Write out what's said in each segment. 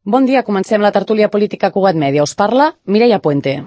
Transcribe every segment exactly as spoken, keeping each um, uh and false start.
Bon dia, comencem la tertúlia política Cugat Mèdia. Us parla Mireia Puente.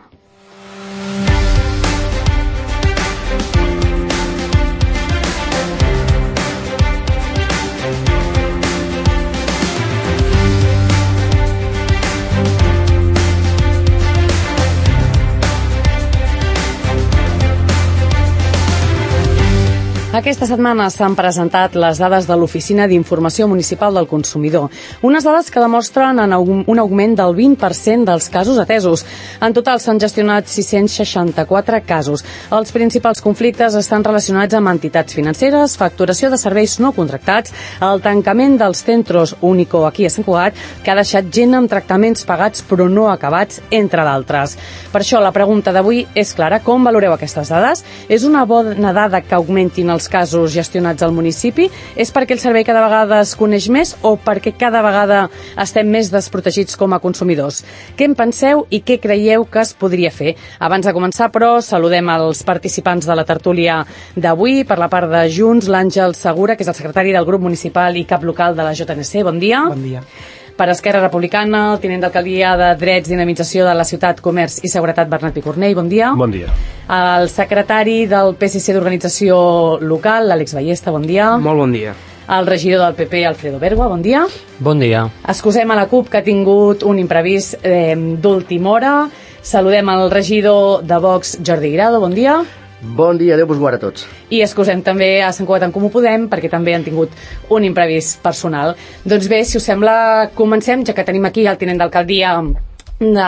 Aquesta setmana s'han presentat les dades de l'Oficina d'Informació Municipal del Consumidor. Unes dades que demostren un augment del vint per cent dels casos atesos. En total s'han gestionat sis-cents seixanta-quatre casos. Els principals conflictes estan relacionats amb entitats financeres, facturació de serveis no contractats, el tancament dels centros único aquí a Sant Cugat, que ha deixat gent amb tractaments pagats però no acabats, entre d'altres. Per això la pregunta d'avui és clara. Com valoreu aquestes dades? És una bona dada que augmentin els casos gestionats al municipi? És perquè el servei cada vegada es coneix més o perquè cada vegada estem més desprotegits com a consumidors? Què en penseu i què creieu que es podria fer? Abans de començar, però, saludem els participants de la tertúlia d'avui. Per la part de Junts, l'Àngel Segura, que és el secretari del grup municipal i cap local de la J N C. Bon dia. Bon dia. Per Esquerra Republicana, el tinent d'alcaldia de Drets, Dinamització de la Ciutat, Comerç i Seguretat, Bernat Picornell. Bon dia. Bon dia. El secretari del P S C d'Organització Local, l'Àlex Ballesta. Bon dia. Molt bon dia. El regidor del P P, Alfredo Bergua. Bon dia. Bon dia. Excusem a la CUP, que ha tingut un imprevist eh, d'última hora. Saludem el regidor de Vox, Jordi Guirado. Bon dia. Bon dia, Déu vos guarda a tots. I excusem també a Sant Cugat en Comú Podem, perquè també han tingut un imprevist personal. Doncs bé, si us sembla, comencem, ja que tenim aquí el tinent d'alcaldia de,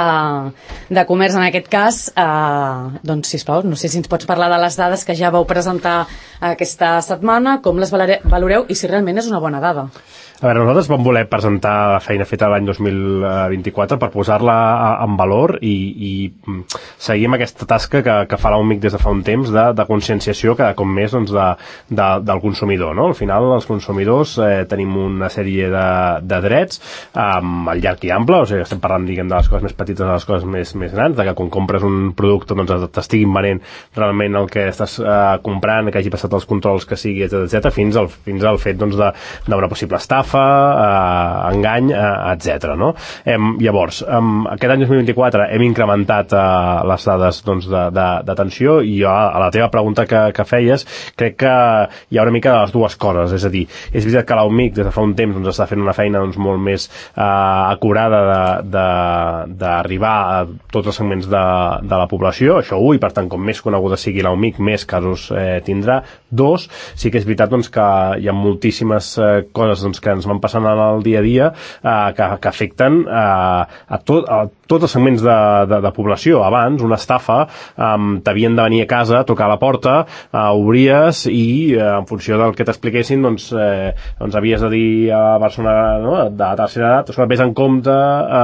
de Comerç en aquest cas. Eh, doncs, sisplau, no sé si ens pots parlar de les dades que ja vau presentar aquesta setmana, com les valoreu i si realment és una bona dada. A veure, nosaltres vam voler presentar la feina feta l'any dos mil vint-i-quatre per posar-la en valor i, i seguim aquesta tasca que, que fa l'U M I C des de fa un temps de, de conscienciació cada cop més doncs, de, de, del consumidor. No? Al final, els consumidors eh, tenim una sèrie de, de drets um, al llarg i ample, o sigui, estem parlant diguem, de les coses més petites a les coses més, més grans, de que quan compres un producte doncs, t'estiguin venent realment el que estàs eh, comprant, que hagi passat els controls que sigui, etcètera, fins al, fins al fet doncs, de, d'una possible estafa, Uh, engany, uh, etcètera. No? Em, llavors, um, aquest any dos mil vint-i-quatre hem incrementat uh, les dades doncs, d'atenció i jo, a la teva pregunta que, que feies, crec que hi ha una mica de les dues coses, és a dir, és veritat que l'U M I C des de fa un temps doncs, està fent una feina doncs, molt més uh, acurada d'arribar a tots els segments de, de la població, això un, i per tant, com més coneguda sigui l'U M I C, més casos eh, tindrà. Dos, sí que és veritat doncs, que hi ha moltíssimes eh, coses doncs, que ens van passant en el dia a dia eh, que, que afecten eh, a, tot, a tots els segments de, de, de població. Abans, una estafa, eh, t'havien de venir a casa, tocar a la porta, eh, obries i eh, en funció del que t'expliquessin doncs, eh, doncs havies de dir a la persona no, de tercera edat, doncs, vés en compte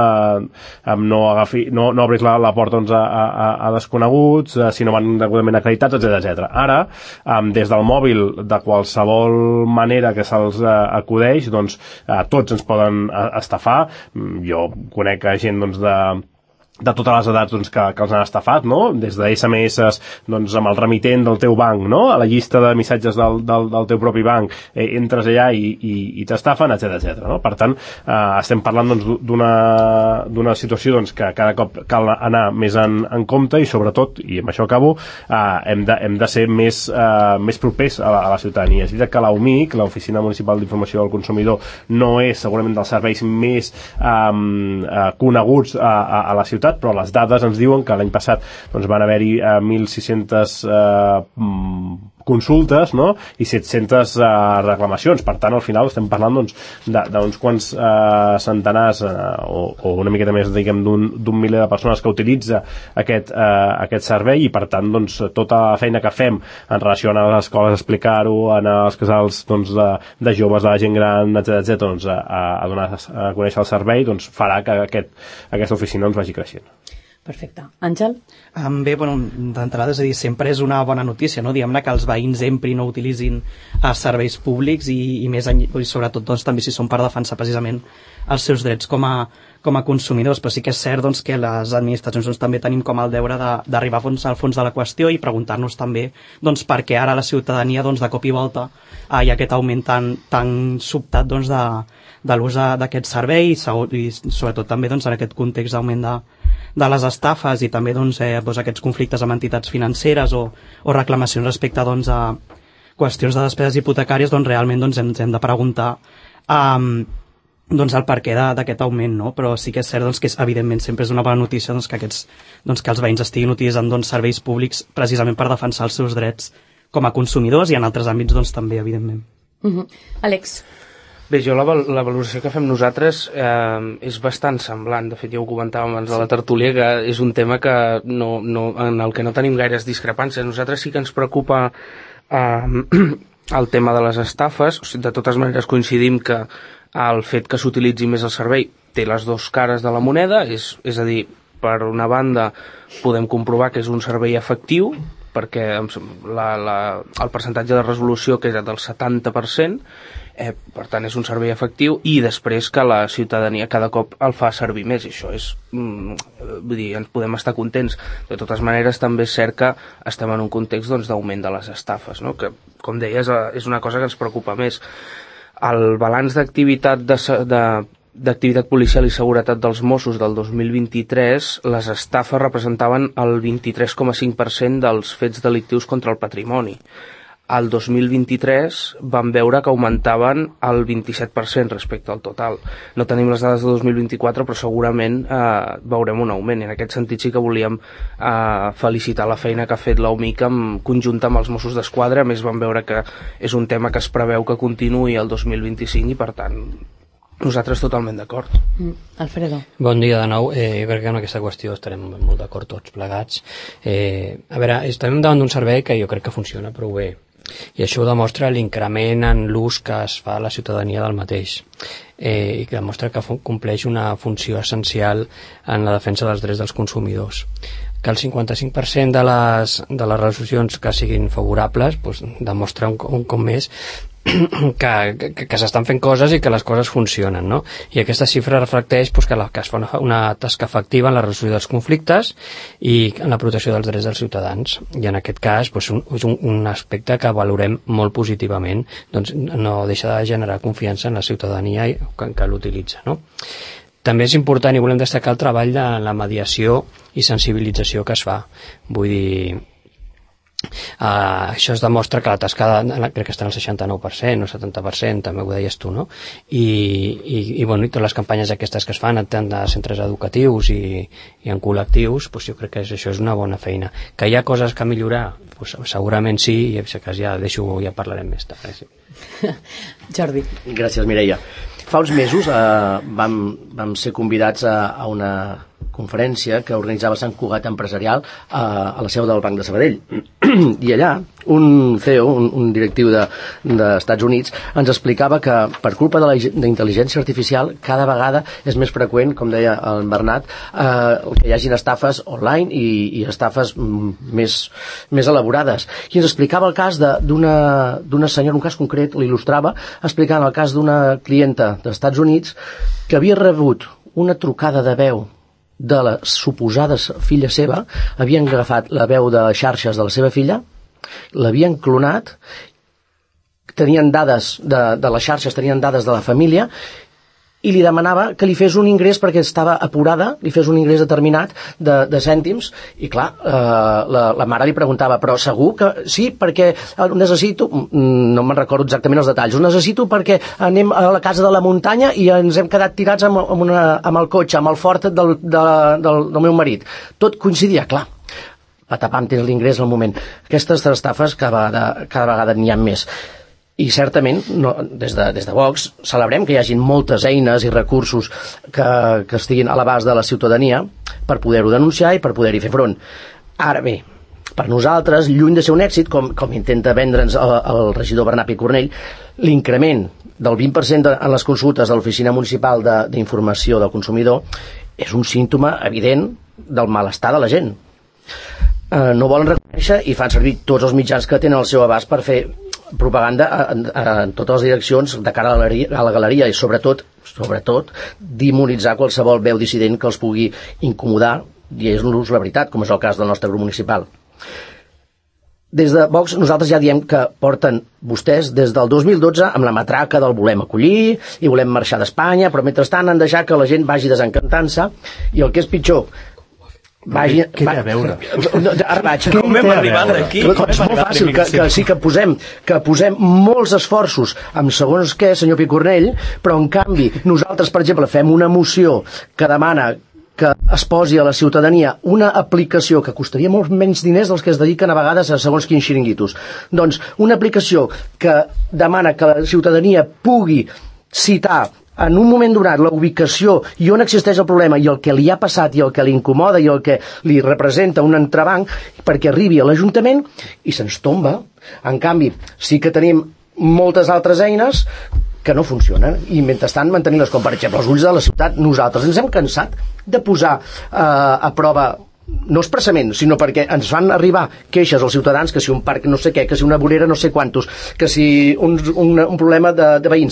eh, no, agafi, no, no obris la, la porta doncs, a, a, a desconeguts, eh, si no van degudament acreditats, etcètera, etcètera. Ara, eh, des del mòbil, de qualsevol manera que se'ls eh, acudeix, doncs eh, tots ens poden estafar. Jo conec gent doncs, de de totes les edats doncs, que, que els han estafat, no? Des de esse eme esses doncs, amb el remitent del teu banc, no? A la llista de missatges del, del, del teu propi banc, eh, entres allà i, i, i t'estafen, etcètera, etcètera. No? Per tant, eh, estem parlant doncs, d'una d'una situació doncs, que cada cop cal anar més en, en compte i sobretot, i amb això acabo, eh, hem, de, hem de ser més, eh, més propers a la, a la ciutadania. És veritat que l'U M I C, l'Oficina Municipal d'Informació del Consumidor, no és segurament dels serveis més eh, eh, coneguts a, a, a la ciutat, però les dades ens diuen que l'any passat doncs, van haver-hi eh, mil sis-centes eh, consultes, no? I set-centes eh, reclamacions. Per tant, al final estem parlant doncs, d'uns quants eh, centenars eh, o, o una miqueta més diguem d'un miler de persones que utilitza aquest, eh, aquest servei i per tant doncs, tota la feina que fem en relació a les escoles a explicar-ho, a els casals doncs, de, de joves, de la gent gran, etcètera, etcètera doncs, a, a donar a conèixer el servei doncs, farà que aquest, aquesta oficina ens vagi creixent. Perfecte. Àngel? Um, bé, bueno, d'entrada, és a dir, sempre és una bona notícia, no? Diguem-ne que els veïns empri no utilitzin uh, serveis públics i, i més, i sobretot, doncs, també si són per defensar precisament els seus drets com a, com a consumidors, però sí que és cert doncs, que les administracions doncs, també tenim com el deure de, d'arribar fons, al fons de la qüestió i preguntar-nos també doncs, per què ara la ciutadania doncs, de cop i volta eh, hi ha aquest augment tan, tan sobtat doncs, de, de l'ús d'aquest servei i, i sobretot també doncs, en aquest context d'augment de, de les estafes i també doncs, eh, doncs, aquests conflictes amb entitats financeres o, o reclamacions respecte doncs, a qüestions de despeses hipotecàries, doncs realment doncs, ens hem de preguntar um, doncs, el perquè d'aquest augment, no? Però sí que és cert doncs, que és, evidentment sempre és una bona notícia doncs, que, aquests, doncs, que els veïns estiguin utilitzant doncs, serveis públics precisament per defensar els seus drets com a consumidors i en altres àmbits doncs, també, evidentment. Uh-huh. Àlex. Bé, jo la, la valoració que fem nosaltres eh, és bastant semblant. De fet, ja ho comentàvem abans de la tertúlia, que és un tema que no, no, en el que no tenim gaires discrepàncies. Nosaltres sí que ens preocupa eh, el tema de les estafes. O sigui, de totes maneres coincidim que el fet que s'utilitzi més el servei té les dues cares de la moneda, és, és a dir, per una banda podem comprovar que és un servei efectiu, perquè la, la, el percentatge de resolució que era del setanta per cent, eh, per tant és un servei efectiu, i després que la ciutadania cada cop el fa servir més, i això és, mm, vull dir, ens podem estar contents. De totes maneres també és cert que estem en un context doncs, d'augment de les estafes, no? Que, com deies, és una cosa que ens preocupa més. El balanç d'activitat de, de d'activitat policial i seguretat dels Mossos del dos mil vint-i-tres, les estafes representaven el vint-i-tres coma cinc per cent dels fets delictius contra el patrimoni. Al dos mil vint-i-tres vam veure que augmentaven el vint-i-set per cent respecte al total. No tenim les dades de dos mil vint-i-quatre, però segurament eh, veurem un augment. En aquest sentit sí que volíem eh, felicitar la feina que ha fet l'A U M I C en conjunta amb els Mossos d'Esquadra. A més, vam veure que és un tema que es preveu que continuï el dos mil vint-i-cinc i, per tant, nosaltres totalment d'acord. Mm. Alfredo. Bon dia de nou. Eh, jo crec que en aquesta qüestió estarem molt d'acord tots plegats. Eh, a veure, estem davant d'un servei que jo crec que funciona prou bé. I això ho demostra l'increment en l'ús que es fa a la ciutadania del mateix. Eh, i que demostra que compleix una funció essencial en la defensa dels drets dels consumidors. Que el cinquanta-cinc per cent de les, de les resolucions que siguin favorables doncs, demostra un, un cop més que, que, que s'estan fent coses i que les coses funcionen, no? I aquesta xifra reflecteix pues, que, la, que es fa una, una tasca efectiva en la resolució dels conflictes i en la protecció dels drets dels ciutadans. I en aquest cas pues, un, és un, un aspecte que valorem molt positivament, doncs no deixa de generar confiança en la ciutadania que, que l'utilitza, no? També és important i volem destacar el treball de la mediació i sensibilització que es fa. Vull dir, Uh, això es demostra que la tasca de, crec que està en el seixanta-nou per cent o setanta per cent, també ho deies tu, no? I, i, i, bueno, i totes les campanyes aquestes que es fan tant de centres educatius i, i en col·lectius, pues jo crec que és, això és una bona feina. Que hi ha coses que millorar? Pues segurament sí, i en aquest cas ja deixo, ja parlarem més tard. Eh? Sí. Jordi. Gràcies, Mireia. Fa uns mesos eh, vam, vam ser convidats a, a una conferència que organitzava Sant Cugat Empresarial a, a la seu del Banc de Sabadell. I allà un C E O, un, un directiu de, d'Estats Units, ens explicava que per culpa de la d'intel·ligència artificial cada vegada és més freqüent, com deia el Bernat, eh, que hi hagin estafes online i, i estafes més, més elaborades. I ens explicava el cas de, d'una, d'una senyora, un cas concret, l'il·lustrava, explicant el cas d'una clienta dels Estats Units que havia rebut una trucada de veu de la suposada filla seva, havien agafat la veu de xarxes de la seva filla, l'havien clonat, tenien dades de, de les xarxes, tenien dades de la família, i li demanava que li fes un ingrés perquè estava apurada, li fes un ingrés determinat de, de cèntims, i clar, eh, la, la mare li preguntava, però segur que sí, perquè necessito, no me'n recordo exactament els detalls, ho necessito perquè anem a la casa de la muntanya i ens hem quedat tirats amb, amb, una, amb el cotxe, amb el fort del, de, del, del meu marit. Tot coincidia, clar. Patapam, tens l'ingrés al moment. Aquestes estafes cada vegada, cada vegada n'hi ha més. I certament, no, des, de, des de Vox, celebrem que hi hagin moltes eines i recursos que, que estiguin a l'abast de la ciutadania per poder-ho denunciar i per poder-hi fer front. Ara bé, per nosaltres, lluny de ser un èxit, com, com intenta vendre'ns el, el regidor Bernat Picornell, l'increment del vint per cent de, en les consultes de l'Oficina Municipal de, d'Informació del Consumidor és un símptoma evident del malestar de la gent. Eh, no volen reconèixer i fan servir tots els mitjans que tenen al seu abast per fer propaganda en, en totes les direccions de cara a la galeria, a la galeria i sobretot, sobretot demonitzar qualsevol veu dissident que els pugui incomodar, i és la veritat, com és el cas del nostre grup municipal. Des de Vox nosaltres ja diem que porten vostès des del dos mil dotze amb la matraca del volem acollir i volem marxar d'Espanya, però mentrestant han deixat que la gent vagi desencantant-se i el que és pitjor, vagi, què té a veure? No, ara vaig. Com hem arribat aquí? És molt fàcil que, que sí que posem, que posem molts esforços amb segons què, senyor Picornell, però en canvi nosaltres, per exemple, fem una moció que demana que es posi a la ciutadania una aplicació que costaria molts menys diners dels que es dediquen a vegades a segons quins xiringuitos. Doncs una aplicació que demana que la ciutadania pugui citar en un moment donat la ubicació i on existeix el problema i el que li ha passat i el que li incomoda i el que li representa un entrebanc perquè arribi a l'Ajuntament i se'ns tomba. En canvi, sí que tenim moltes altres eines que no funcionen i mentrestant mantenir-les, com per exemple els ulls de la ciutat. Nosaltres ens hem cansat de posar eh, a prova, no expressament, sinó perquè ens fan arribar queixes als ciutadans que si un parc no sé què, que si una vorera no sé quantos, que si un, un, un problema de, de veïns.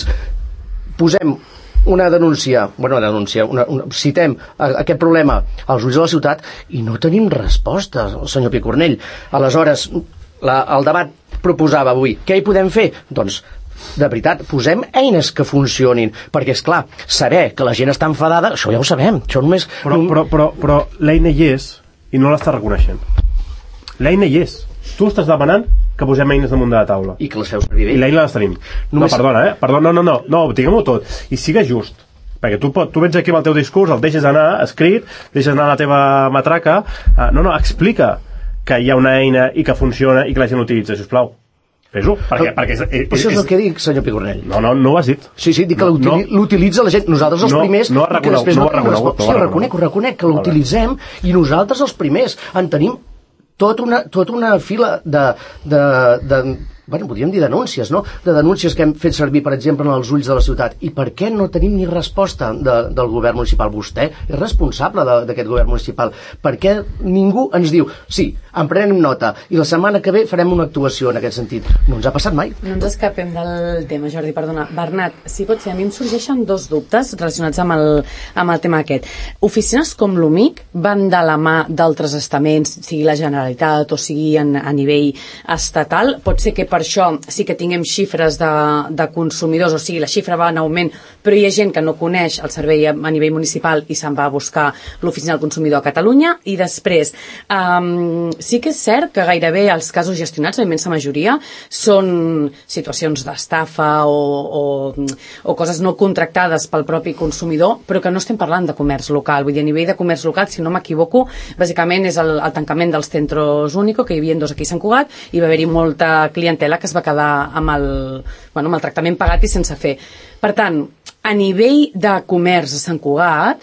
Posem una denúncia, bueno, una denúncia, una, una, citem aquest problema als ulls de la ciutat i no tenim resposta, senyor Picornell. Aleshores, la, el debat proposava avui, què hi podem fer? Doncs de veritat, posem eines que funcionin, perquè és clar, saber que la gent està enfadada, això ja ho sabem, això només... Però, però, però, però l'eina hi és i no l'està reconeixent. L'eina hi és. Tu estàs demanant que posem eines damunt de la taula. I que les feu servir bé. I l'eina les tenim. Només... No, perdona, eh? Perdona, no, no, no, no, diguem-ho tot. I siga just. Perquè tu, pot, tu vens aquí amb el teu discurs, el deixes anar escrit, deixes anar la teva matraca. Uh, no, no, explica que hi ha una eina i que funciona i que la gent l'utilitza, sisplau. Fes-ho, perquè, perquè és, és, això és el que dic, senyor Picornell. No, no, no ho has dit. Sí, sí, dic que no, l'utilitza la gent, nosaltres els no, primers... No ho ha reconegut, no ho ha reconegut. Sí, ho reconec, ho reconec, que l'utilitzem i nosaltres els primers en tenim tota una, tota una fila de... de, de bueno, podríem dir denúncies, no? De denúncies que hem fet servir, per exemple, en els ulls de la ciutat. I per què no tenim ni resposta de, del govern municipal? Vostè és responsable d'aquest govern municipal. Per què ningú ens diu, sí, en prenem nota, i la setmana que ve farem una actuació en aquest sentit? No ens ha passat mai. No ens escapem del tema, Jordi, perdona. Bernat, si pot ser, a mi em sorgeixen dos dubtes relacionats amb el, amb el tema aquest. Oficines com l'U M I C van de la mà d'altres estaments, sigui la Generalitat o sigui en, a nivell estatal. Pot ser que per això sí que tinguem xifres de, de consumidors, o sigui, la xifra va en augment, però hi ha gent que no coneix el servei a, a nivell municipal i se'n va a buscar l'oficina del consumidor a Catalunya. I després, um, sí que és cert que gairebé els casos gestionats, la immensa majoria, són situacions d'estafa o, o, o coses no contractades pel propi consumidor, però que no estem parlant de comerç local. Vull dir, a nivell de comerç local, si no m'equivoco, bàsicament és el, el tancament dels centros único, que hi havia dos aquí a Sant Cugat, i va haver-hi molta clientela que es va quedar amb el, bueno, amb el tractament pagat i sense fer. Per tant, a nivell de comerç a Sant Cugat,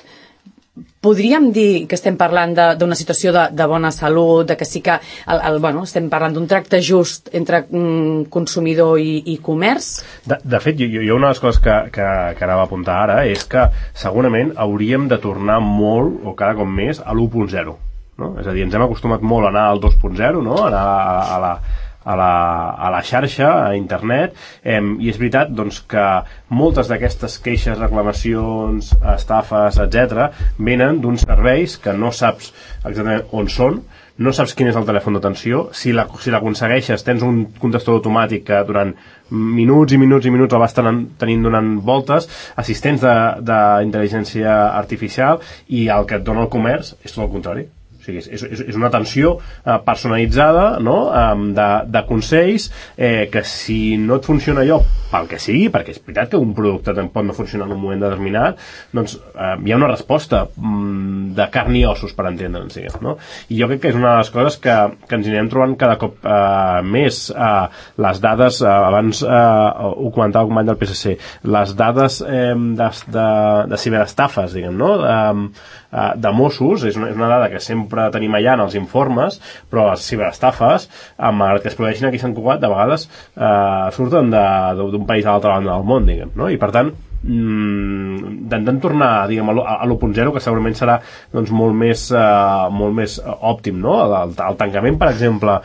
podríem dir que estem parlant d'una situació de, de bona salut, de que sí que el, el, bueno, estem parlant d'un tracte just entre mm, consumidor i, i comerç? De, de fet, jo, jo una de les coses que, que, que anava a apuntar ara és que segurament hauríem de tornar molt, o cada cop més, a l'u punt zero. No? És a dir, ens hem acostumat molt a anar al dos punt zero, no? Anar a, a la a la, a la xarxa, a internet, eh, i és veritat doncs, que moltes d'aquestes queixes, reclamacions, estafes, etcètera, venen d'uns serveis que no saps exactament on són, no saps quin és el telèfon d'atenció, si la, si l'aconsegueixes tens un contestador automàtic que durant minuts i minuts i minuts el vas tenint, tenint donant voltes, assistents d'intel·ligència artificial, i el que et dona el comerç és tot el contrari. O sigui, és, és, és una atenció eh, personalitzada, no? um, de, de consells eh, que si no et funciona allò pel que sigui, perquè és veritat que un producte pot no funcionar en un moment determinat, doncs eh, hi ha una resposta mm, de carn i ossos, per entendre'ns, no? I jo crec que és una de les coses que, que ens anirem trobant cada cop eh, més. Eh, les dades, eh, abans eh, ho comentava el company del P S C, les dades eh, de, de, de ciberestafes, diguem, no? Eh, de Mossos, és una, és una dada que sempre tenim allà en els informes, però les ciberestafes, amb el que es produeixen aquí a Sant Cugat, de vegades eh, surten d'un país a l'altra banda del món, diguem, no? I per tant, mm, d'intentant tornar, diguem, a l'u punt zero, que segurament serà doncs, molt més, uh, molt més òptim, no? El, el tancament, per exemple,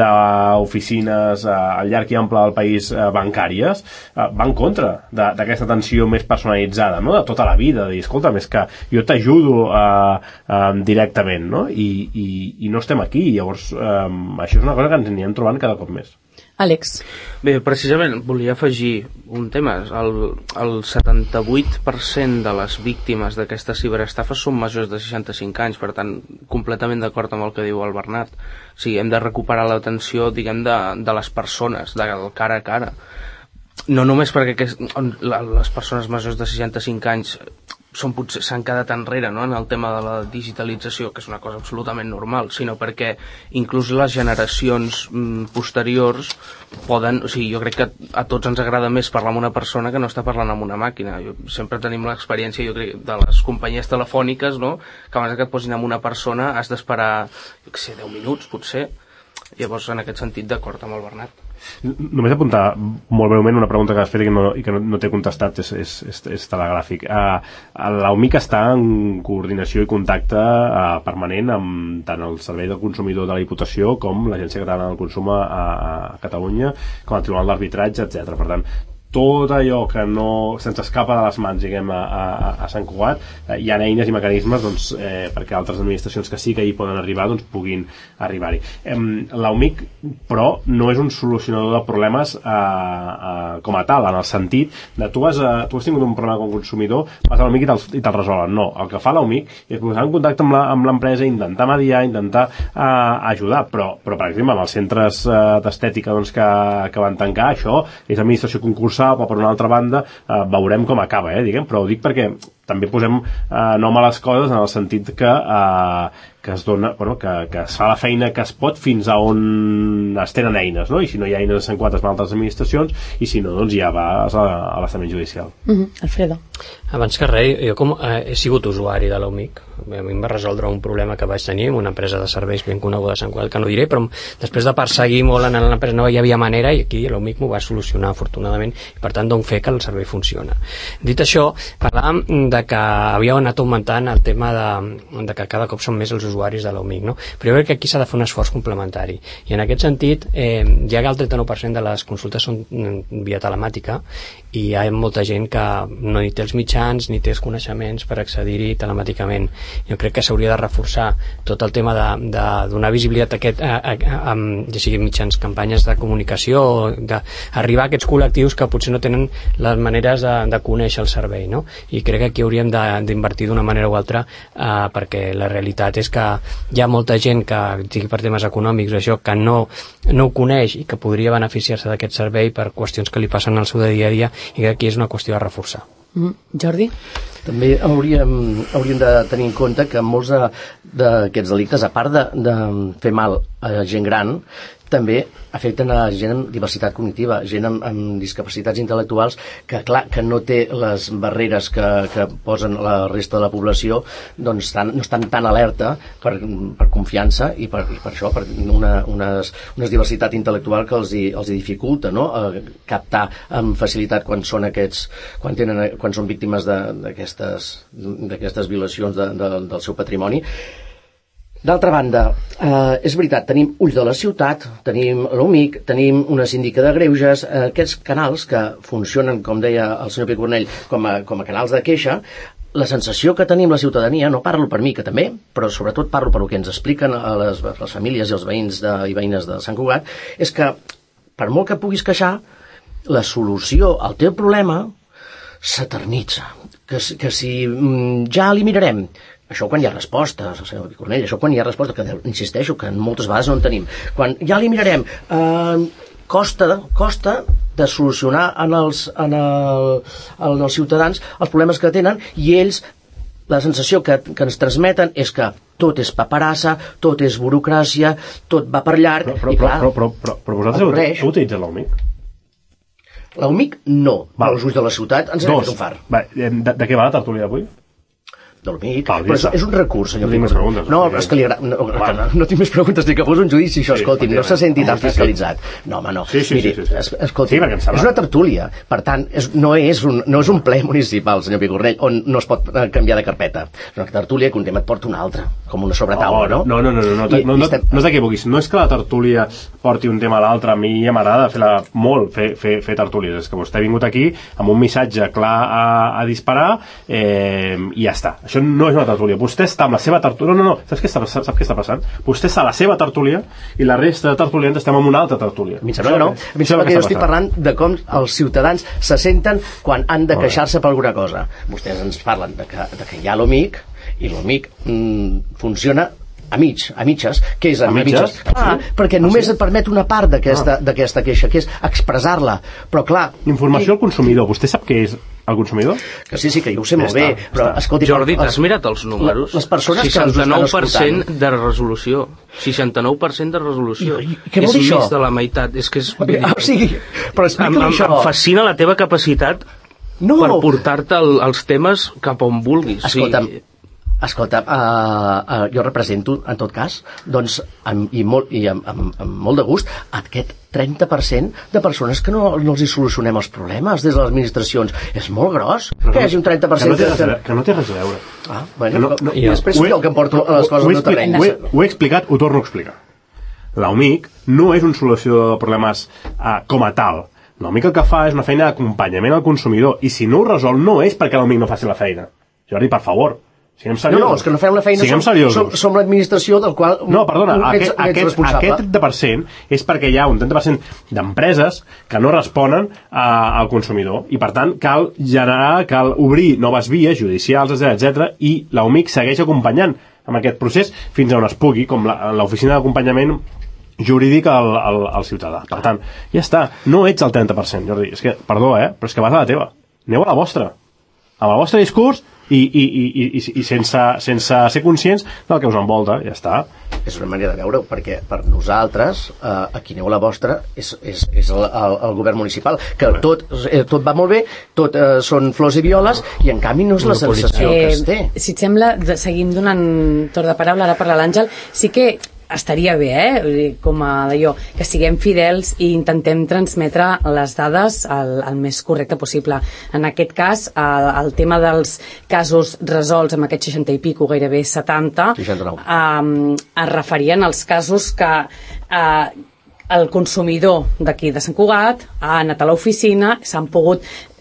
d'oficines uh, al llarg i ample del país uh, bancàries, uh, va en contra d'aquesta atenció més personalitzada, no? De tota la vida, de dir, escolta, més que jo t'ajudo uh, uh, directament, no? I, i, i no estem aquí, llavors um, això és una cosa que ens anirem trobant cada cop més. Àlex. Bé, precisament volia afegir un tema. El, el setanta-vuit per cent de les víctimes d'aquestes ciberestafes són majors de seixanta-cinc anys, per tant, completament d'acord amb el que diu el Bernat. O sigui, hem de recuperar l'atenció, diguem, de, de les persones, del cara a cara. No només perquè aquest, les persones majors de seixanta-cinc anys són potser s'han quedat enrere, no?, en el tema de la digitalització, que és una cosa absolutament normal, sinó perquè inclús les generacions mm, posteriors poden, o sigui, jo crec que a tots ens agrada més parlar amb una persona que no està parlant amb una màquina. Jo, sempre tenim l'experiència, jo crec, de les companyies telefòniques, no?, que abans que et posin amb una persona has d'esperar, jo què sé, deu minuts, potser. Llavors, en aquest sentit, d'acord amb el Bernat. Només apuntar molt breument una pregunta que has fet i que no, i que no, no t'he contestat, és, és, és, és telegràfic. Uh, la U M I C està en coordinació i contacte uh, permanent amb tant el Servei del Consumidor de la Diputació com l'Agència Catalana del Consum a, a Catalunya, com el Tribunal d'Arbitratge, etcètera. Per tant, tot allò que no se'ns escapa de les mans, diguem, a, a, a Sant Cugat, eh, hi ha eines i mecanismes doncs, eh, perquè altres administracions que sí que hi poden arribar doncs, puguin arribar-hi. Eh, la U M I C, però, no és un solucionador de problemes eh, eh, com a tal, en el sentit de tu has, eh, tu has tingut un problema com a consumidor, vas a la U M I C i te'l, i te'l resolen. No, el que fa la U M I C és posar en contacte amb, la, amb l'empresa, intentar mediar, intentar eh, ajudar, però, però, per exemple, amb els centres eh, d'estètica doncs, que, que van tancar, això és administració concursal, però per una altra banda eh, veurem com acaba, eh, diguem, però ho dic perquè també posem eh, nom a les coses en el sentit que, eh, que es dona, bueno, que, que es fa la feina que es pot fins a on es tenen eines, no? I si no hi ha eines a Sant Cugat es van a altres administracions i si no, doncs ja vas a, a l'estament judicial. Mm-hmm. Alfredo. Abans que res, jo com eh, he sigut usuari de la U M I C, a mi em va resoldre un problema que vaig tenir amb una empresa de serveis ben coneguda a Sant Cugat, que no diré, però després de perseguir molt en l'empresa no hi havia manera i aquí la U M I C m'ho va solucionar afortunadament i per tant dono fe que el servei funciona. Dit això, parlàvem de que havia anat augmentant el tema de, de que cada cop són més els usuaris de la U M I C, no? Però jo crec que aquí s'ha de fer un esforç complementari i en aquest sentit, eh, ja que el trenta-nou per cent de les consultes són via telemàtica i hi ha molta gent que no ni té els mitjans ni té els coneixements per accedir-hi telemàticament. Jo crec que s'hauria de reforçar tot el tema de, de donar visibilitat a aquest, a, a, a, ja sigui mitjans campanyes de comunicació o d'arribar a aquests col·lectius que potser no tenen les maneres de, de conèixer el servei, no? I crec que aquí hauríem d'invertir d'una manera o altra eh, perquè la realitat és que hi ha molta gent que, sigui per temes econòmics o això, que no, no ho coneix i que podria beneficiar-se d'aquest servei per qüestions que li passen al seu dia a dia i que aquí és una qüestió a reforçar. Mm. Jordi? També hauríem, hauríem de tenir en compte que molts d'aquests delictes, a part de, de fer mal a gent gran, també afecten a gent amb diversitat cognitiva, gent amb, amb discapacitats intel·lectuals que, clar, que no té les barreres que, que posen la resta de la població, doncs estan, no estan tan alerta per, per confiança i per, i per això, per una, unes, una diversitat intel·lectual que els hi, els hi dificulta, no?, a captar amb facilitat quan són aquests, quan, tenen, quan són víctimes d'aquestes d'aquestes violacions de, de, del seu patrimoni. D'altra banda, eh, és veritat, tenim Ulls de la Ciutat, tenim l'U M I C, tenim una síndica de greuges, eh, aquests canals que funcionen, com deia el senyor Picornell, com a, com a canals de queixa. La sensació que tenim la ciutadania, no parlo per mi, que també, però sobretot parlo per el que ens expliquen a les, a les famílies i els veïns de, i veïnes de Sant Cugat, és que, per molt que puguis queixar, la solució al teu problema s'eternitza. Que, que si mm, ja li mirarem, això quan hi ha respostes, senyor Picornell, això quan hi ha respostes, que insisteixo que moltes vegades no en tenim. Quan ja li mirarem, eh, costa, costa de solucionar en els, en el, en els ciutadans els problemes que tenen i ells, la sensació que, que ens transmeten és que tot és paperassa, tot és burocràcia, tot va per llarg, però, però, i clar, però, però, però, però vosaltres heu utilitzat l'U M I C? L'U M I C no, però els Ulls de la Ciutat ens hem fet un far. Va, de, de què va la tertúlia d'avui? de l'U M I C, Val, però és, ja està. és un recurs, senyor No tinc més Picornell. preguntes, No, no, és que li agra... no, Va. no, no tinc més preguntes, ni que fos un judici, això, Sí, escolti'm, no se senti tan sí, sí. fiscalitzat. No, home, no. Sí, sí, Miri, sí, sí, sí. es- escolti'm, Sí, perquè em sembla- és una tertúlia, per tant, és, no, és un, no és un ple municipal, senyor Picornell, on no es pot eh, canviar de carpeta. És una tertúlia que un tema et porta un altre, com una sobretaula, no? No, no, no, no, no, I- no, i no, estem- no t'equivoquis. No és que la tertúlia porti un tema a l'altre. A mi ja m'agrada fer-la molt, fer, fer, fer tertúlies. És que vostè ha vingut aquí amb un missatge clar a, a disparar eh, i ja està. Això no és una tertúlia. Vostè està amb la seva tertúlia... No, no, no. Saps què està, sap què està passant? Vostè està a la seva tertúlia i la resta de tertulians estem en una altra tertúlia. A mi em sembla que no. A mi em sembla que jo estic parlant de com els ciutadans se senten quan han de queixar-se per alguna cosa. Vostès ens parlen de que, de que hi ha l'O M I C i l'O M I C mm, funciona a mig, a mitges. Què és a, A mitges? mitges? Ah, perquè només et permet una part d'aquesta d'aquesta queixa, que és expressar-la. Però clar... Informació al consumidor. Vostè sap què és el consumidor? Que sí, sí, que jo ho sé Ja molt està, bé, ja però està. escolti... Jordi, els- t'has mirat els números? Les persones que ens estan seixanta-nou per cent escoltant... de resolució. seixanta-nou per cent de resolució. I- i què vol dir és això? més de la meitat. És que és... Ah, o sigui, però em, explica-li em, això. em fascina la teva capacitat No. per portar-te el, els temes cap on vulguis. Escolta'm, Sí. escolta, uh, uh, jo represento, en tot cas, doncs, amb, i, molt, i amb, amb, amb molt de gust, aquest trenta per cent de persones que no, no els hi solucionem els problemes des de les administracions. És molt gros, Però que hi hagi un trenta per que no cent... té res a veure- que no té res a veure. Ah, bueno, Que no- no- i després Ho soc he- jo el que em porto les ho- coses ho he no terreny. expli- ho he- Ho he explicat, ho torno a explicar. La U M I C no és una solució de problemes uh, com a tal. La U M I C el que fa és una feina d'acompanyament al consumidor, i si no ho resol no és perquè la U M I C no faci la feina. Jordi, per favor, siguem No, seriosos. no, és que no fem la feina, Siguem som, seriosos. som, som l'administració del qual... No, perdona, un- aquest, ets- ets aquest, responsable. aquest trenta per cent és perquè hi ha un trenta per cent d'empreses que no responen a, al consumidor, i per tant cal generar, cal obrir noves vies judicials, etcètera, etcètera, i la U M I C segueix acompanyant amb aquest procés fins a on es pugui, com la- l'oficina d'acompanyament jurídic al, al, al ciutadà. Per tant, ja està, no ets el trenta per cent, Jordi, és que, perdó, eh, però és que vas a la teva, aneu a la vostra, amb el vostre discurs i, i, i, i, i sense, sense ser conscients del que us envolta, ja està. És una manera de veure-ho, perquè per nosaltres, eh, aquí aneu a la vostra, és, és, és el, el, el govern municipal, que tot, eh, tot va molt bé, tot eh, són flors i violes, i en canvi no és la sensació que es té. Si et sembla, de, seguim donant torn de paraula, ara parla l'Àngel, sí que estaria bé, eh? Vull dir, com a d'allò, que siguem fidels i intentem transmetre les dades el, el més correcte possible. En aquest cas, el, el tema dels casos resolts amb aquest seixanta i pico, gairebé setanta, seixanta-nou. eh, es referien als casos que eh, el consumidor d'aquí de Sant Cugat ha anat a l'oficina, s'han pogut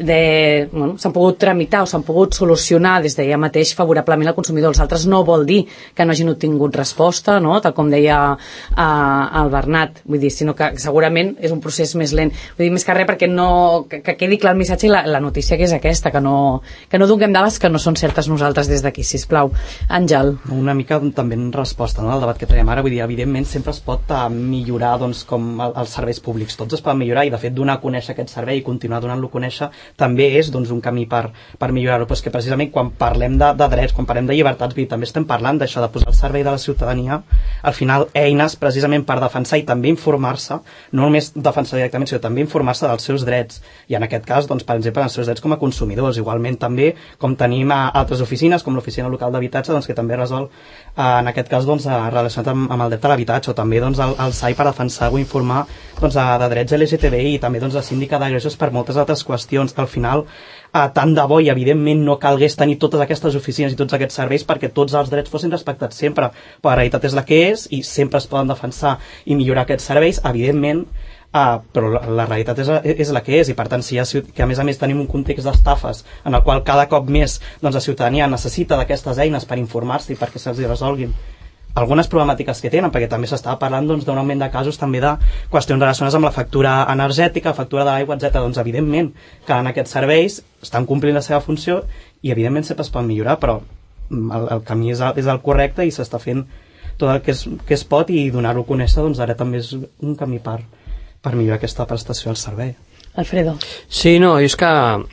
de, bueno, s'han pogut tramitar o s'han pogut solucionar des d'allà mateix favorablement al consumidor. Els altres no vol dir que no hagin obtingut resposta, no? Tal com deia uh, el Bernat, vull dir, sinó que segurament és un procés més lent. Vull dir, més que res perquè no, que, que quedi clar el missatge i la, la notícia que és aquesta, que no, que no donem dades que no són certes nosaltres des d'aquí, sisplau. Àngel. Una mica també en resposta, no?, al debat que traiem ara, vull dir, evidentment sempre es pot uh, millorar, doncs, com el, els serveis públics, tots es poden millorar, i de fet donar a conèixer aquest servei i continuar donant-lo a conèixer també és, doncs, un camí per, per millorar-ho, però és que precisament quan parlem de, de drets, quan parlem de llibertats, vull dir, també estem parlant d'això, de posar al servei de la ciutadania al final eines precisament per defensar i també informar-se, no només defensar directament, sinó també informar-se dels seus drets, i en aquest cas, doncs, per exemple, els seus drets com a consumidors, igualment també com tenim a altres oficines, com l'oficina local d'habitatge, doncs, que també resol eh, en aquest cas, doncs, relacionat amb, amb el dret a l'habitatge, o també, doncs, el, el S A I per defensar o informar, doncs, de drets L G T B I, i també, doncs, la síndica d'agressions per moltes altres qüestions. Al final, eh, tant de bo, i evidentment no calgués tenir totes aquestes oficines i tots aquests serveis perquè tots els drets fossin respectats sempre, però la realitat és la que és i sempre es poden defensar i millorar aquests serveis, evidentment. Uh, però la, la realitat és, és la que és, i per tant, si hi ha, que a més a més tenim un context d'estafes en el qual cada cop més, doncs, la ciutadania necessita d'aquestes eines per informar-se i perquè se'ls resolguin algunes problemàtiques que tenen, perquè també s'estava parlant, doncs, d'un augment de casos també de qüestions relacionades amb la factura energètica, factura de l'aigua, etcètera. Doncs evidentment que en aquests serveis estan complint la seva funció i evidentment sempre es poden millorar, però el, el camí és el, és el correcte i s'està fent tot el que es, que es pot, i donar-ho a conèixer, doncs, ara també és un camí per per millorar aquesta prestació al servei. Alfredo. Sí, no, és que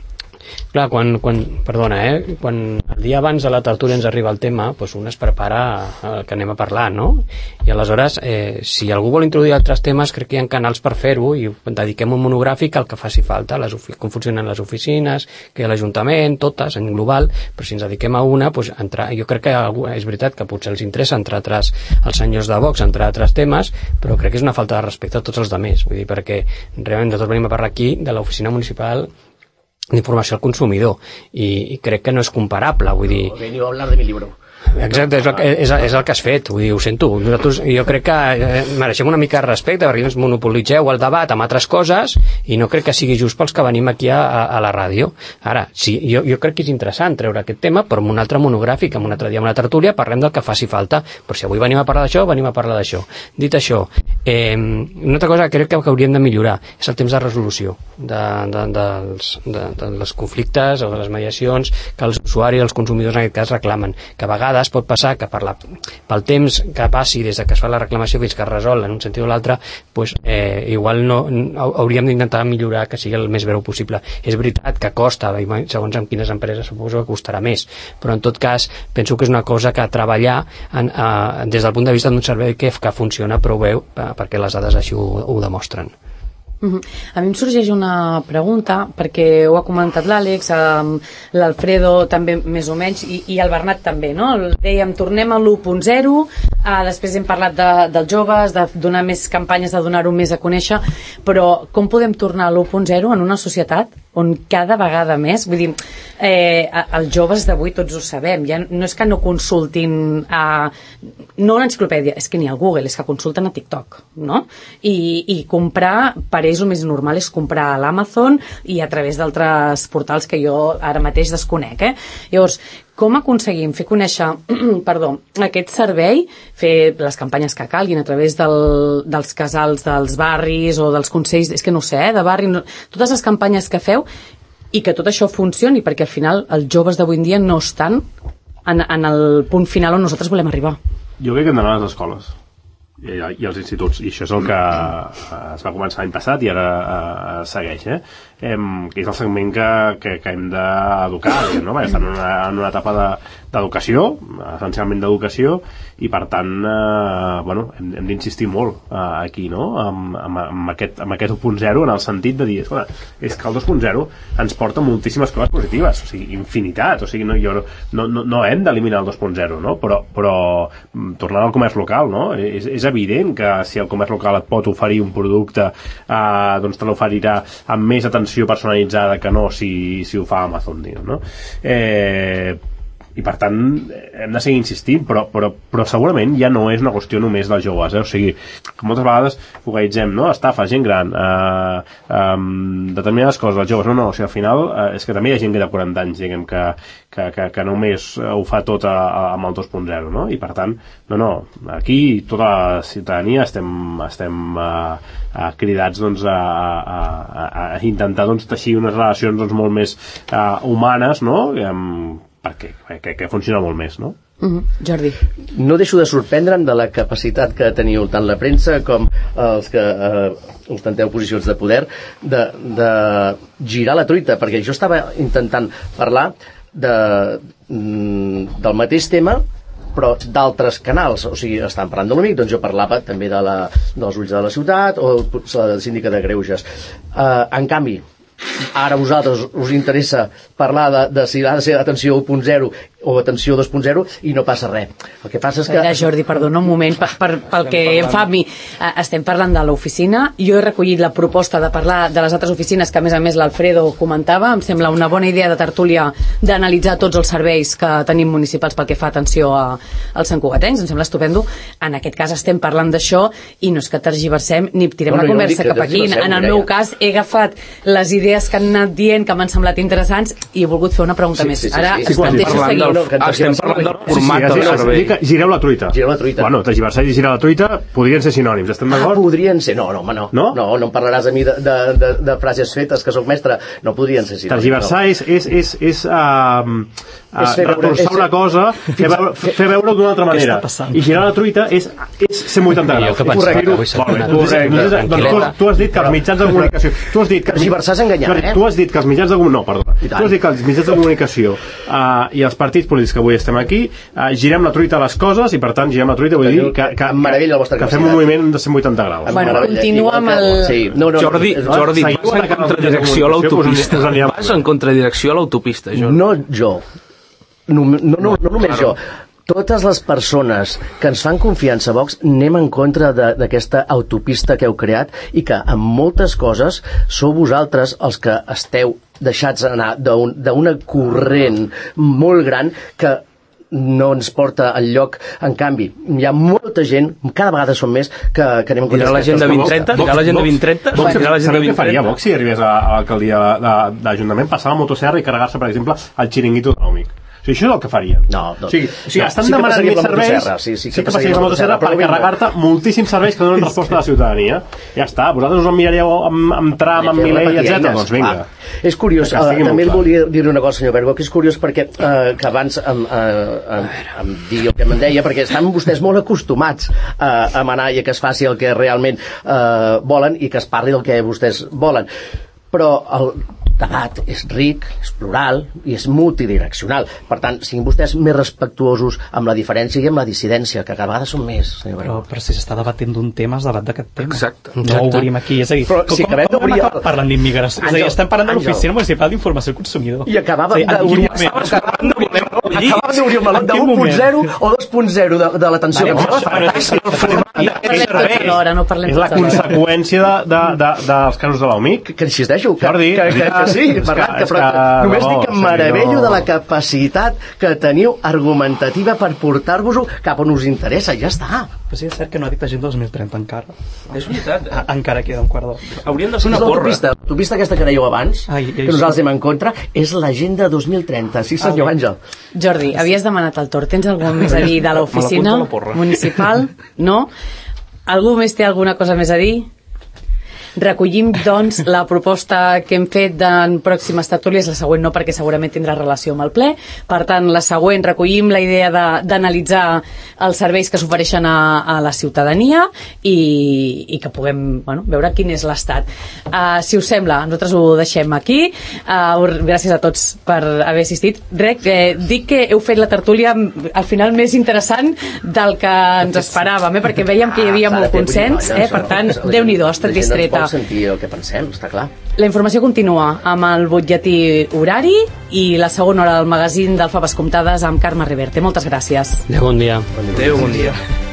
Clar, quan, quan, perdona, eh? Quan el dia abans de la tertúlia ens arriba el tema, doncs un es prepara el que anem a parlar, no? I aleshores, eh, si algú vol introduir altres temes, crec que hi ha canals per fer-ho i dediquem un monogràfic al que faci falta, les com funcionen les oficines, que hi ha l'Ajuntament, totes, en global, però si ens dediquem a una, doncs, entrar, jo crec que és veritat que potser els interessa, entre altres, els senyors de Vox, entre altres temes, però crec que és una falta de respecte a tots els altres, vull dir, perquè realment nosaltres venim a parlar aquí de l'oficina municipal d'informació al consumidor i, i crec que no és comparable, vull dir... Veniu a hablar de mi libro. Exacte, és el, que, és, és el que has fet, vull dir, ho sento. Nosaltres, jo crec que eh, mereixem una mica de respecte perquè ens monopolitzeu el debat amb altres coses i no crec que sigui just pels que venim aquí a, a, a la ràdio. Ara, sí, jo, jo crec que és interessant treure aquest tema, però en un altre monogràfic, en un altre dia, en una tertúlia, parlem del que faci falta. Però si avui venim a parlar d'això, venim a parlar d'això. Dit això, eh, una altra cosa que crec que, que hauríem de millorar és el temps de resolució de, de, dels, de, de les conflictes o de les mediacions que els usuaris, els consumidors en aquest cas reclamen, que a vegades pot passar que per la, pel temps que passi des que es fa la reclamació fins que es resol en un sentit o l'altre, pues, eh, igual no, hauríem d'intentar millorar que sigui el més breu possible. És veritat que costa, segons en quines empreses suposo que costarà més, però en tot cas penso que és una cosa que treballar en, eh, des del punt de vista d'un servei que, que funciona prou bé perquè les dades així ho, ho demostren. Uh-huh. A mi em sorgeix una pregunta perquè ho ha comentat l'Àlex, eh, l'Alfredo també més o menys i, i el Bernat també, no? Dèiem, tornem a l'u punt zero, eh, després hem parlat de, dels joves, de donar més campanyes, de donar-ho més a conèixer, però com podem tornar a l'u punt zero en una societat on cada vegada més, vull dir, eh, els joves d'avui tots ho sabem, ja no és que no consultin a, no una enciclopèdia, és que ni al Google, és que consulten a TikTok, no? I, i comprar, per ells el més normal és comprar a l'Amazon i a través d'altres portals que jo ara mateix desconec, eh? Llavors, com aconseguim fer conèixer perdó, aquest servei, fer les campanyes que calguin a través del, dels casals dels barris o dels consells, és que no sé, eh, de barri, no, totes les campanyes que feu i que tot això funcioni, perquè al final els joves d'avui en dia no estan en, en el punt final on nosaltres volem arribar. Jo crec que hem d'anar a les escoles i, i als instituts, i això és el que es va començar l'any passat i ara eh, segueix, eh? Em, que és el segment que, que, que hem d'educar, no? Perquè estan en una, en una etapa de, d'educació, essencialment d'educació, i per tant eh, bueno, hem, hem d'insistir molt eh, aquí, no? Amb, amb, amb, aquest, amb aquest u punt zero, en el sentit de dir, escolta, és que el dos punt zero ens porta moltíssimes coses positives, o sigui, infinitat, o sigui, no, jo, no, no, no hem d'eliminar el dos punt zero, no? Però, però tornant al comerç local, no? És, és evident que si el comerç local et pot oferir un producte, eh, doncs te l'oferirà amb més atenció personalitzada que no si, si ho fa Amazon, no? Eh, i per tant hem de seguir insistint, però, però, però segurament ja no és una qüestió només dels joves, eh? O sigui, moltes vegades focalitzem, no? Estafa, gent gran, eh, eh, determinades coses dels joves, no, no, o sigui, al final eh, és que també hi ha gent que de quaranta anys, diguem, que, que, que, que només ho fa tot a, a, amb el dos punt zero, no? I per tant, no, no, aquí tota la ciutadania estem, estem eh, eh, cridats doncs, a, a, a, a intentar doncs, teixir unes relacions doncs, molt més eh, humanes, no? Amb, perquè que, que funciona molt més, no? Uh-huh. Jordi. No deixo de sorprendre'm de la capacitat que teniu tant la premsa com els que eh, ostenteu posicions de poder de, de girar la truita, perquè jo estava intentant parlar de, mm, del mateix tema però d'altres canals, o sigui, estan parlant de l'U M I C, doncs jo parlava també de la, dels ulls de la ciutat o la síndica de Greuges. Uh, en canvi, ara a vosaltres us interessa parlar de, de si ha de ser atenció u punt zero o atenció dos punt zero i no passa res. El que passa és que... Espera, Jordi, perdona un moment, per, per, pel que em fa a mi. Estem parlant de l'oficina, jo he recollit la proposta de parlar de les altres oficines que a més a més l'Alfredo comentava, em sembla una bona idea de tertúlia d'analitzar tots els serveis que tenim municipals pel que fa atenció a, als santcugatencs, em sembla estupendo. En aquest cas estem parlant d'això i no és que tergiversem ni tirem no, la conversa no cap aquí. En el meu cas he agafat les idees que han anat dient que m'han semblat interessants i he volgut fer una pregunta sí, més. Sí, sí, Ara sí, sí, em deixo seguir. no, que estem parlant del format sí, sí, del sí, servei. que gireu la truita. Gireu la truita. Bueno, tergiversar i girar la truita podrien ser sinònims, estem Ah, d'acord? podrien ser. No, no, home, no. No? No, no em parlaràs a mi de, de, de, de frases fetes, que sóc mestre. No podrien ser sinònims. Tergiversar és, és, és, és uh, uh, És fer veure- reforçar és- una cosa, fer, veure, fer veure d'una altra manera. I girar la truita és, és cent vuitanta Jo graus. que pensava que Correcte. avui s'ha Molt bé. donat. Correcte. Doncs, doncs tu, has- tu has dit que els mitjans de comunicació... Tu has dit que, Tergiversar és enganyar, tu has dit- eh? Tu has dit que els mitjans de comunicació... No, perdona. I tant. Tu has dit que els mitjans de comunicació uh, i els partits polítics que avui estem aquí uh, girem la truita a les coses i, per tant, girem la truita vull dir que, que, Em meravella la vostra que fem capacitat. un moviment de cent vuitanta graus. Bueno, Meravella. continua amb Igual que- el- Sí. No, no, Jordi, no, Jordi, seguiu vas en atacant els contradirecció a mitjans de comunicació, l'autopista. us anirà Vas en contradirecció a l'autopista, Jordi. No jo. No, no, no, no només jo. Totes les persones que ens fan confiança a Vox anem en contra de- d'aquesta autopista que heu creat i que en moltes coses sou vosaltres els que esteu deixats anar d'un- d'una corrent molt gran que no ens porta al lloc. En canvi, hi ha molta gent, cada vegada són més, que, que anem en contra Dirà l'agenda d'aquestes vint trenta? Dirà l'agenda vint trenta? Vox, Dirà l'agenda sabeu què vint faria trenta? Vox si arribés a, a l'alcaldia de- d'Ajuntament? Passar la motosserra i carregar-se, per exemple, el xiringuito econòmic. O sigui, això és el que farien. No, no. O sigui, o sigui No, estan sí que demanant passaria més amb la serveis, motosserra, sí, sí que que passaria passaria amb la motosserra amb per la motosserra, carregar-te moltíssims serveis que donen resposta a la ciutadania. Ja està, vosaltres us en miraríeu amb, amb Trump, amb Milei, etcètera. Doncs vinga. Ah, és curiós, Que estigui uh, molt també clar. volia dir una cosa, senyor Bergo, que és curiós perquè uh, que abans em, uh, em, em digui el que me'n deia, perquè estan vostès molt acostumats uh, a manar i a que es faci el que realment uh, volen i que es parli del que vostès volen. Però el debat és ric, és plural i és multidireccional. Per tant, siguin vostès més respectuosos amb la diferència i amb la dissidència, que cada vegada són més, senyor Però, Bergo. però si s'està debatent d'un tema, es debat d'aquest tema. Exacte. No Exacte. ho obrim aquí. És a dir, Però si com, acabem com hem d'obrir acabat el- parlant d'immigració? És a dir, Àngel, estem parlant de Àngel. l'Oficina Municipal d'Informació al Consumidor. I acabava És a dir, en quin d'obrir moment? acabàvem d'obrir Llis. acabàvem d'obrir el meló En de quin u punt moment? zero o dos punt zero de, de l'atenció. Vale, que però em això no és el format No parlem tots alhora, no parlem És la tots alhora. conseqüència de, de, de, dels casos de l'Omic. que insisteixo, que, Jordi, que, que, que sí, és que- Bernat, que, és però, que, només de dic bo, que o sigui, meravello no- de la capacitat que teniu argumentativa per portar-vos-ho cap on us interessa, ja està. Però sí, és cert que no ha dit Agenda dos mil trenta encara. És veritat. Ah, encara queda un quart d'hora. Hauríem de fer És una porra. l'autopista, l'autopista aquesta que dèieu abans, Ai, ai, que nosaltres sí. anem en contra, és l'agenda dos mil trenta. Sí, senyor Àngel. Jordi, havies demanat el torn. Tens alguna més a dir de l'oficina Me l'apunto a la porra. municipal? No? Algú més té alguna cosa més a dir? Recollim, doncs, la proposta que hem fet en pròximes tertúlies, la següent no, perquè segurament tindrà relació amb el ple. Per tant, la següent, recollim la idea de- d'analitzar els serveis que s'ofereixen a, a la ciutadania i, i que puguem, bueno, veure quin és l'estat. Uh, si us sembla, nosaltres ho deixem aquí. Uh, gràcies a tots per haver assistit. Rec, eh, dic que heu fet la tertúlia al final més interessant del que ens esperàvem, eh, perquè veiem que hi havia Ah, s'ha de molt fer, consens, vull dir, eh, per no, tant, la gent- Déu-n'hi-do, ha estat la gent distreta. ens vol sentir el que pensem, està clar. La informació continua amb el butlletí horari i la segona hora del magazín del Faves Comptades amb Carme Riverte. Moltes gràcies. Adéu, bon dia. Adéu, bon dia.